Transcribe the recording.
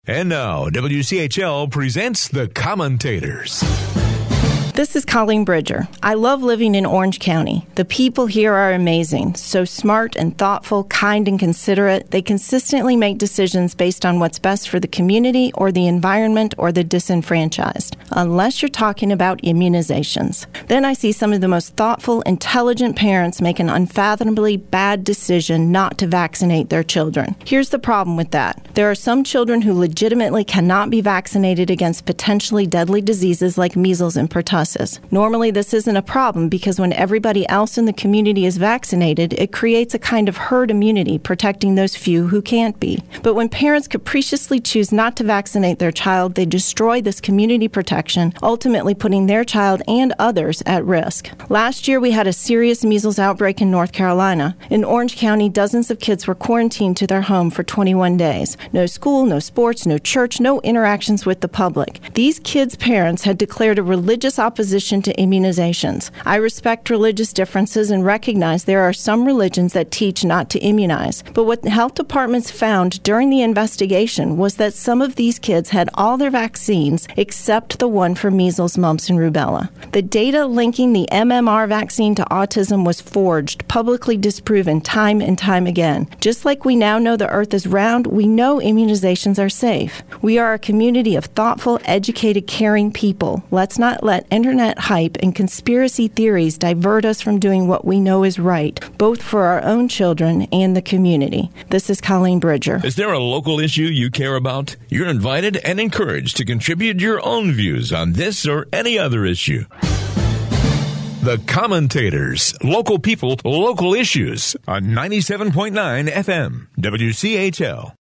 And now, WCHL presents The Commentators. This is Colleen Bridger. I love living in Orange County. The people here are amazing. So smart and thoughtful, kind and considerate. They consistently make decisions based on what's best for the community or the environment or the disenfranchised. Unless you're talking about immunizations. Then I see some of the most thoughtful, intelligent parents make an unfathomably bad decision not to vaccinate their children. Here's the problem with that. There are some children who legitimately cannot be vaccinated against potentially deadly diseases like measles and pertussis. Normally, this isn't a problem because when everybody else in the community is vaccinated, it creates a kind of herd immunity protecting those few who can't be. But when parents capriciously choose not to vaccinate their child, they destroy this community protection, ultimately putting their child and others at risk. Last year, we had a serious measles outbreak in North Carolina. In Orange County, dozens of kids were quarantined to their home for 21 days. No school, no sports, no church, no interactions with the public. These kids' parents had declared a religious opposition to immunizations. I respect religious differences and recognize there are some religions that teach not to immunize. But what the health departments found during the investigation was that some of these kids had all their vaccines except the one for measles, mumps, and rubella. The data linking the MMR vaccine to autism was forged, publicly disproven time and time again. Just like we now know the earth is round, we know immunizations are safe. We are a community of thoughtful, educated, caring people. Let's not let internet hype and conspiracy theories divert us from doing what we know is right, both for our own children and the community. This is Colleen Bridger. Is there a local issue you care about? You're invited and encouraged to contribute your own views on this or any other issue. The Commentators. Local people, local issues on 97.9 FM, WCHL.